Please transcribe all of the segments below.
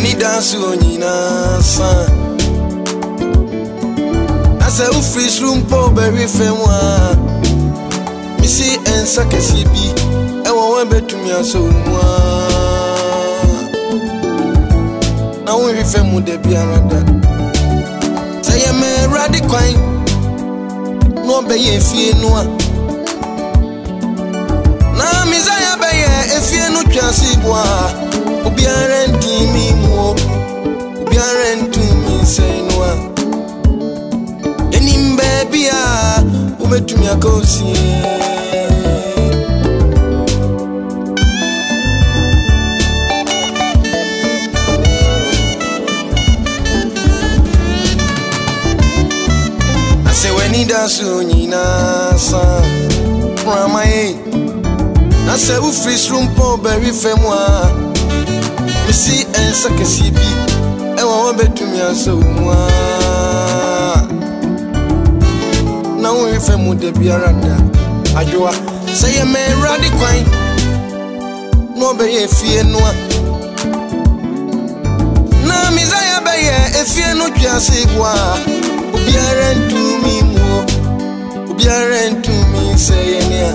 ni dance onyina san asa u free room po berry femwa misi ensa kesi bi e won betumi aso mu na won wi femu de bi arada say ye me radi kwan no be ye fie no a na mizaya be ye efie no twase boa obi arenti mi mu obi arentu mi say no a enim baby a ubetumi akosi ni dance onyina san pramae na se u free room po berry femwa misi ensa kesi bi e won betumi aso mu na won femu de biarada adwoa say ye me radi kwan no be ye fie no na mizaya be ye efie no twase boa obi arentu mi mu obi arentu mi say enia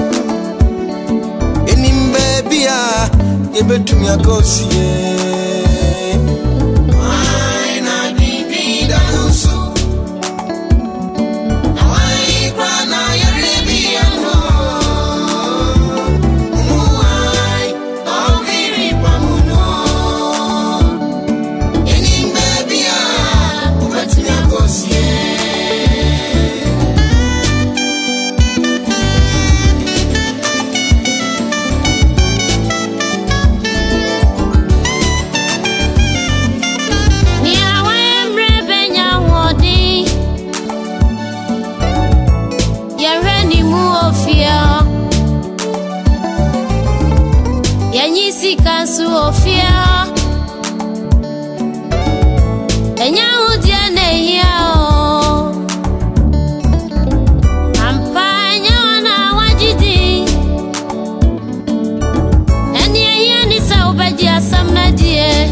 enim baby a ye betumi akosi ai na bibi da nusu na wai kwa na ye rebi amro muai o viri pamuno enim baby a betumi akosi Kansu ofia enya udia na hia o ampanya na wajidi enya hia ni sa obaji asamna die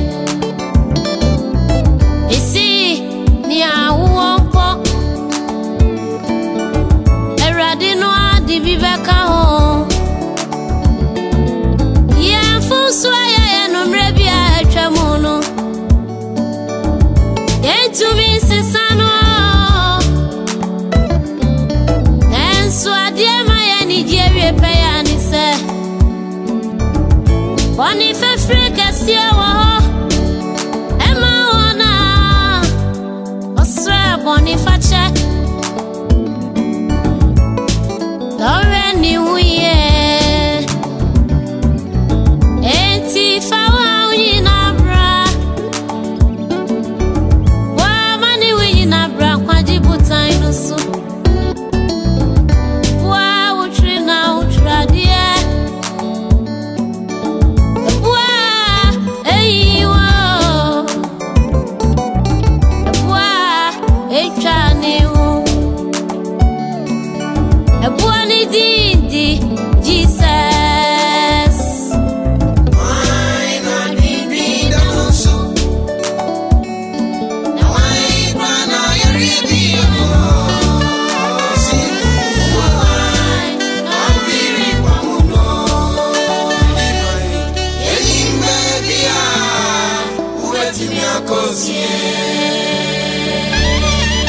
isi ni awonpo erade no adi bibeka ho Swaya ya no mrebia atwamono Yetumi sesano Enso adie maya ni jewe pe ya ni se Oni fefre kasia wo Ema ona Osra boni fache Dore ni uye Cause